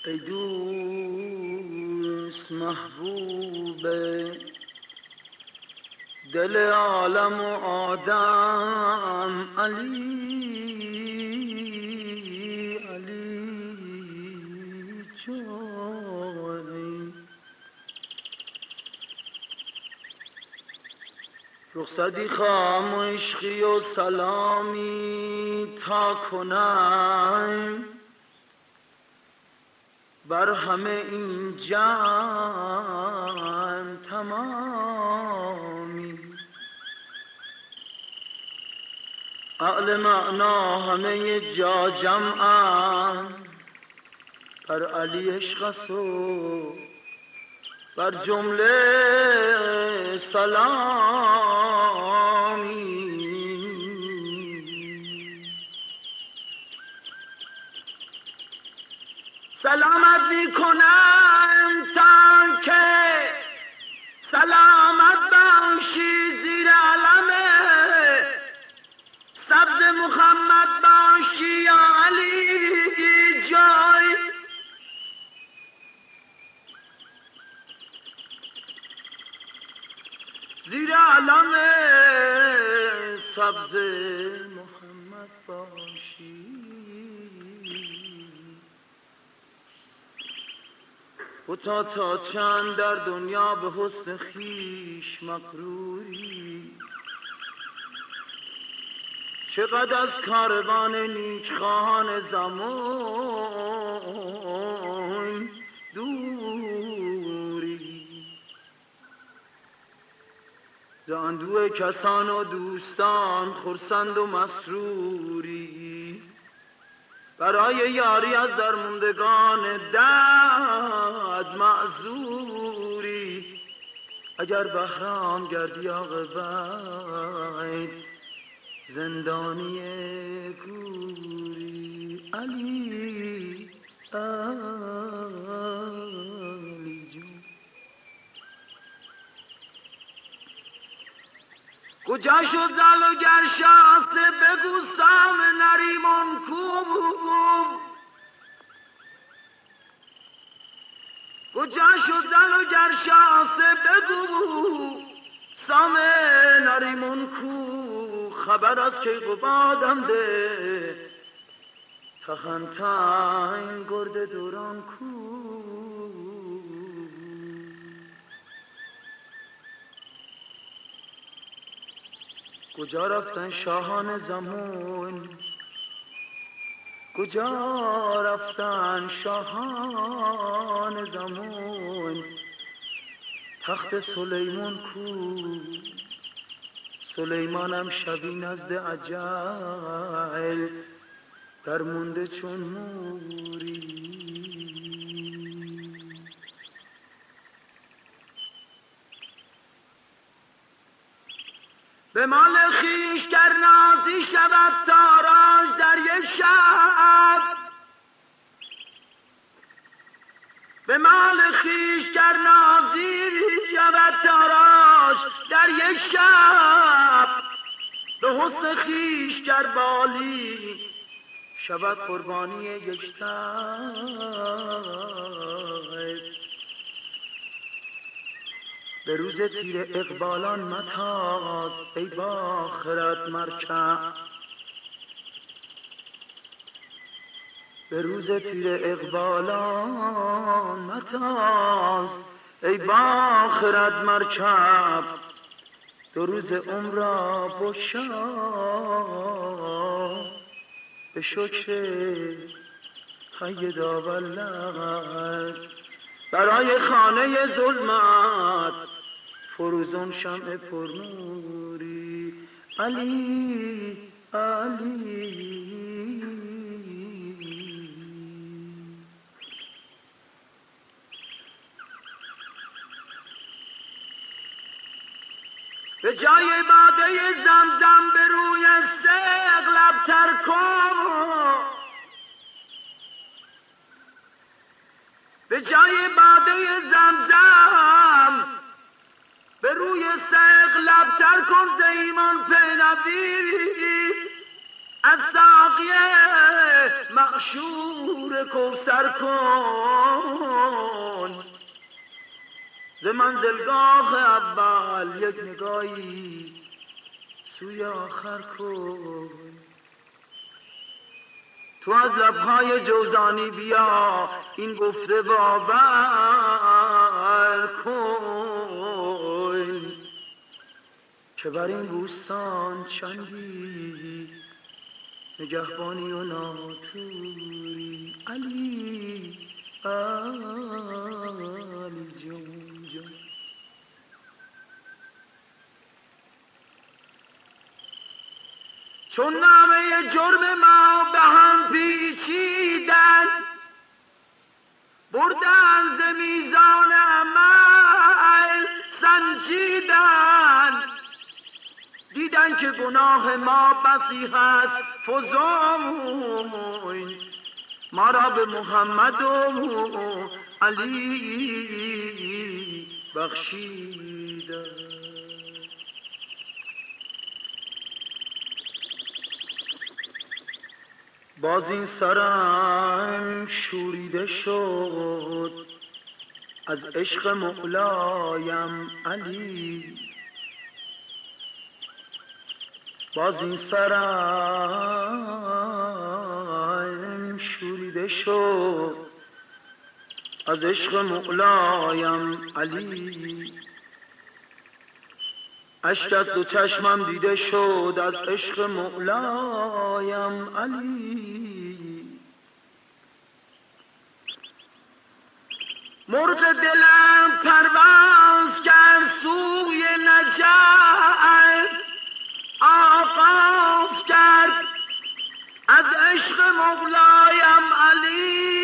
ای دوست محبوب دل عالم و آدم علی علی جان، رخصتی خواهم و عشقی و سلامی تا کنم بر همه این جمع تمامی. اهل معنا همه جا جمعند، بر علی عشق است و بر جمله سلامی. سلامت میکنم تا که سلامت باشی زیر علم سبز محمد باشی یا علی جای. زیر علم سبز محمد باشی و تا چند در دنیا به حسن خویش مغروری. چقدر از کاروان نیکخواهان زمان دوری، ز اندوه کسان و دوستان خرسند و مسروری. برای یاری از درموندگان دد معذوری. اگر بهرام گردی عاقبت زندانی گوری. علی علی جون، کجا شد زل و گرشاسته بگو سام نریمان کو؟ کجا شد زل و گرشاسته بگو سام نریمان کو؟ خبر از کیقوبادم ده تخنتین گرد دوران کو؟ کجا رفتن شاهان زمان؟ کجا رفتن شاهان زمان؟ تخت سلیمان کو؟ سلیمانم شبی نزد اجل در مونده چون موری. به مال خویش گر نازی شود تاراج در یک شب. به مال خویش گر نازی شود تاراج در یک شب. به حسن خویش گر بالی شود قربانی یک شب. به روز تیر اقبالان متاز ای با خرد مرکب. به روز تیر اقبالان متاز ای با خرد مرکب. دو روز عمر را بگشا به شکر حی داولد. برای خانه ظلمت فروزان شمع پرنوری. علی علی به جای باده زمزم به روی سیغ لبتر کن. به جای باده زمزم به روی سیغ لبتر کن ز ایمان پینوی. از ساقیه معشور کوثر کن، ز منزلگاه اول یک نگاهی سوی آخر کن. تو از لبهای جوزانی بیا این گفته باور کن که بر این بوستان چندی نگهبانی و ناتوری. علی علی جون جون. چون نامه جرم ما به هم پیچیدن، بردن ز میزان عمل سنجیدن، دیدن که گناه ما بسی هست فزون، ما را به محمد و علی بخشیدن. باز این سرم شوریده شد از عشق مولایم علی، باز این سرم شوریده شد از عشق مولایم علی، اشک از دو چشمم دیده شد از عشق مولایم علی. مرغ دلم پرواز کرد سوی نجف، آغاز کرد از عشق مولایم علی.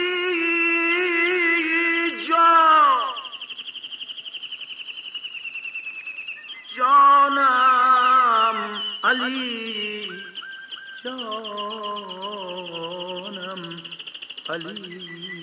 جانم علی، جانم علی.